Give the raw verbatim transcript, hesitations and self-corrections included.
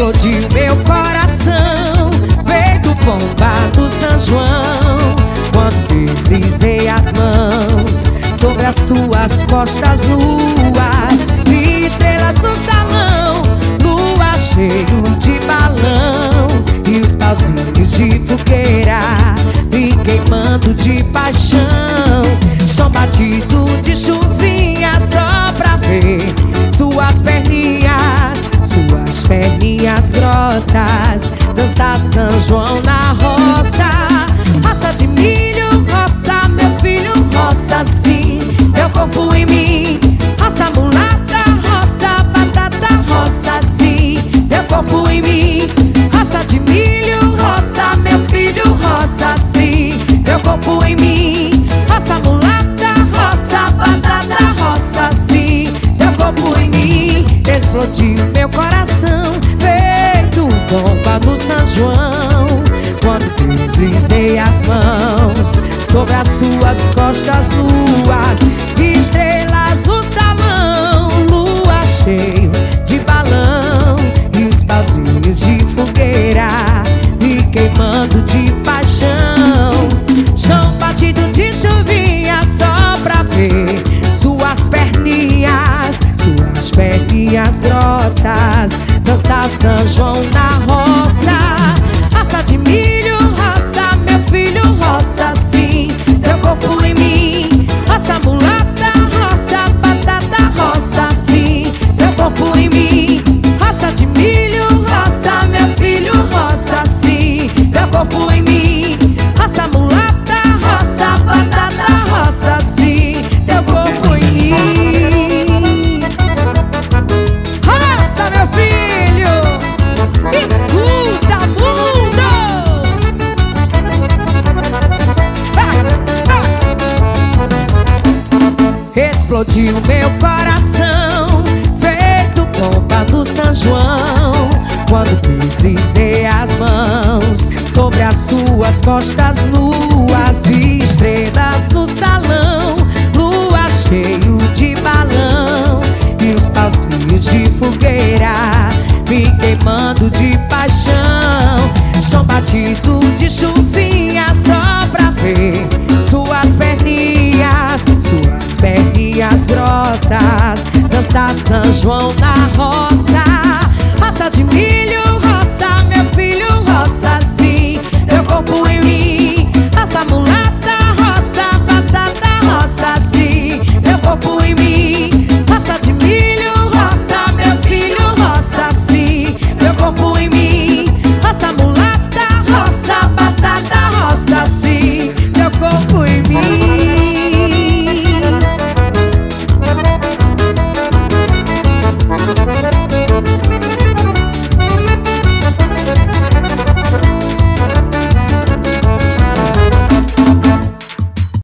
explodiu meu coração, feito bomba do São João, quando deslizei as mãos sobre as suas costas nuas. Vi estrelas no salão, lua cheio de balão, e os pauzinhos de fogueira me queimando de paixão. Chão batido de chuvinha só pra ver suas perninhas, suas perninhas grossas, dançar São João na roça. Roça de milho, roça, meu filho, roça sim, meu corpo em mim. Roça mulata, roça batata, roça sim, meu corpo em mim. Roça de milho, roça, meu filho, roça sim, meu corpo em mim. Roça mulata, roça batata, roça sim, meu corpo em mim. Explodiu meu coração, feito bomba no São João, quando deslizei as mãos sobre as suas costas nuas. Estrelas no salão, lua cheio de balão, e os pauzinhos de fogueira me queimando de paixão. Chão batido de chuvinha só pra ver suas perninhas, suas perninhas grossas, dançar São João na roça. Roça de milho, roça, meu filho, roça sim, meu corpo em mim. Roça mulata, roça batata, roça sim, meu corpo em mim. Roça de milho, roça, meu filho, roça sim, meu corpo em mim. Roça mulata, roça batata, roça sim, meu corpo em mim. Roça, meu filho, escuta, mundo. Explodiu meu coração, feito bomba do São João, quando deslizei as mãos sobre as suas costas nuas. Vi estrelas no salão, lua cheio de balão, e os pauzinhos de fogueira me queimando de paixão. Chão batido de chuvinha só pra ver suas perninhas, suas perninhas grossas, dançar São João na roça. Roça de milho,